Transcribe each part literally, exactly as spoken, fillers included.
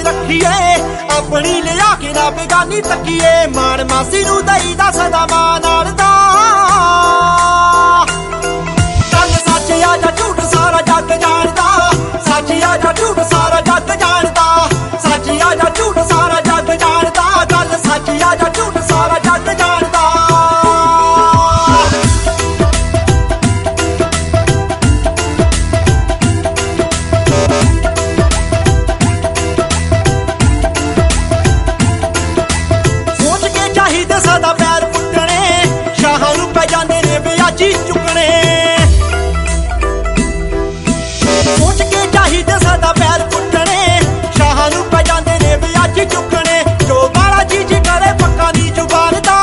रखिए अपनी लिया के ना बेगानी तकिए मान मासी नू दईदा सदा मां नाल दा गल सच आ जा झूठ सारा जग जानदा सच आ जा झूठ सारा जग जानदा सच आ जा झूठ सारा जग जानदा गल सच आ जा झूठ सारा जग जानदा सदा पैर पुट्टने शाहां नूं पै जांदे ने विआजी चुकने सोच के चाहिदे सदा पैर पुट्टने शाहां नूं पै जांदे ने विआजी चुकने जो बाला जी जी करे पक्का दी जुबान दा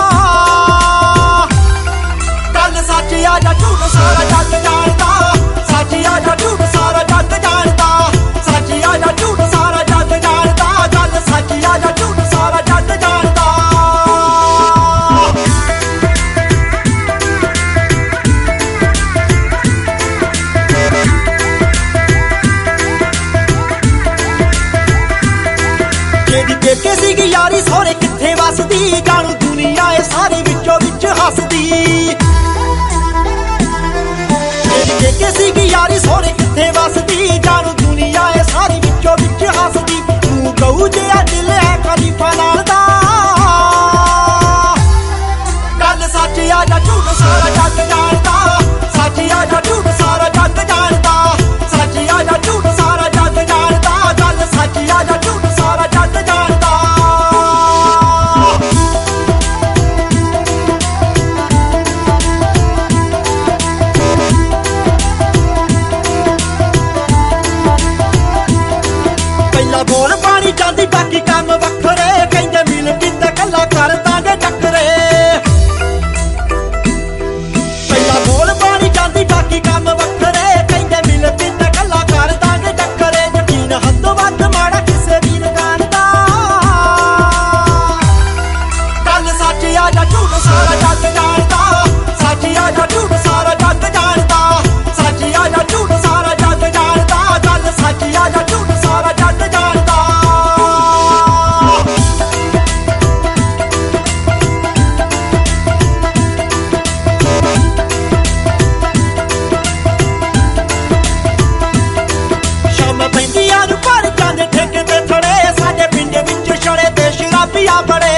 गल सच आ जा झूठ सारा जग जानदा सच आ जा झूठ सारा जग जानदा सच आ जा झूठ सारा जग जानदा गल सच आ जा झूठ सारा जग जानदा पेके सीगी यारी सोहरे किथे वसदी जानू दुनिया ए सारी विचों विच हसदी पेके सीगी यारी सोहरे किथे वसदी जानू दुनिया ए सारी विचों विच हसदी तू गऊ जिहा दिल है खलीफा नाल दा गल सच आ जा झूठ सारा जग जानदा सच आ जा झूठ सारा जग जानदा सच आ जा झूठ सारा जग जानदा गल सच आ जा झूठ सारा जग जानदा बोल पानी चांदी बाकी काम वखरे कहंदे मिल किते कल्ला कर तांगे टकरे पहला बोल पानी चांदी बाकी काम वखरे कहंदे मिल किते कल्ला कर तांगे टकरे यकीन हद वध माड़ा किसे दी लगान दा गल सच आ जा झूठ सारा जग जानदा सच आ जा झूठ सारा जग जानदा सच आ जा झूठ सारा जग जानदा गल सच आ जा झूठ सारा जग जानदा पैंदियां नूं भर जांदे ठेके ते थड़े साडे पिंड विच छड़े ते शराबियां बड़े